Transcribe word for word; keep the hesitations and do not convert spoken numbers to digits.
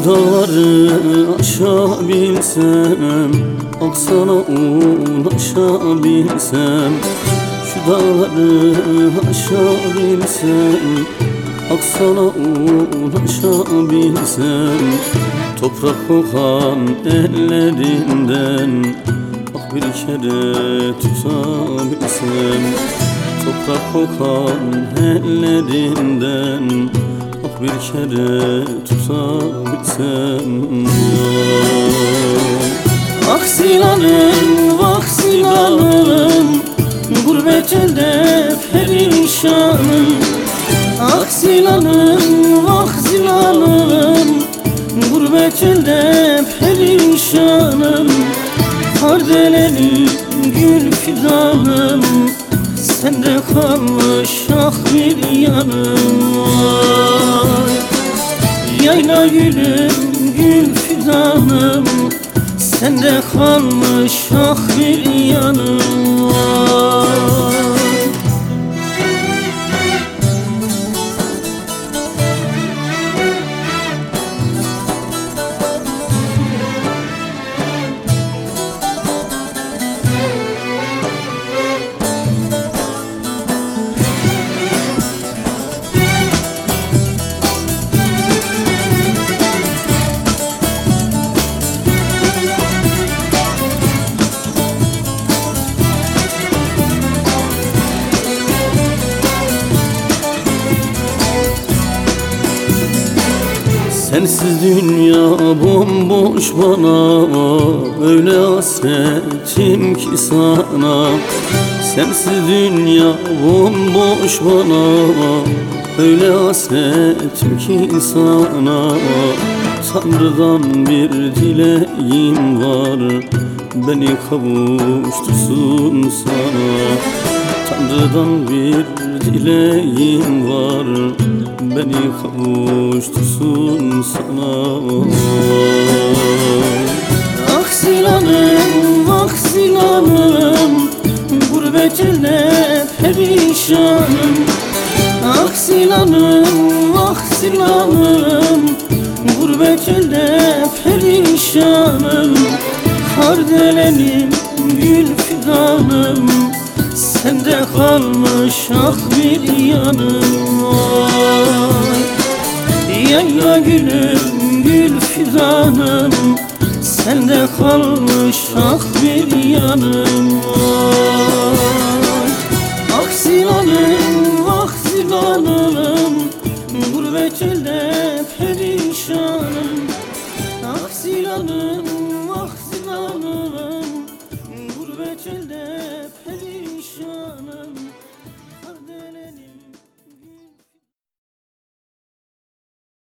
dağları aşabilsem, aksana ulaşabilsem. Şu dağları aşabilsem, aksana ulaşabilsem. Toprak kokan ellerinden ah bir kere tutabilsem. Toprak kokan ellerinden ah bir kere tutabilsem. Ah Zilan'ım, vah Zilan'ım, gurbet elde perişanım. Ah Zilan'ım, vah Zilan'ım, gurbet elde perişanım. Kardelenim, gül fidanım, sende kalmış ah bir yanım. Vay. Yayla gülüm, gül fidanım, sende kalmış ah bir yanım. Vay. Sensiz dünya bomboş bana, öyle hasretim ki sana. Sensiz dünya bomboş bana, öyle hasretim ki sana. Tanrı'dan bir dileğim var, beni kavuştursun sana. Tanrı'dan bir dileğim var, beni kavuştursun sana. Ah Zilan'ım, vah Zilan'ım, gurbet elde perişanım. Ah Zilan'ım, vah Zilan'ım, gurbet elde perişanım. Kardelenim, gül fidanım, sende kalmış ah bir yanım. Vay. Yayla gülüm, gül fidanım, sende kalmış ah bir yanım. Vay. Ah Zilan'ım, vah Zilan'ım, gurbet elde perişanım. Ah Zilan'ım.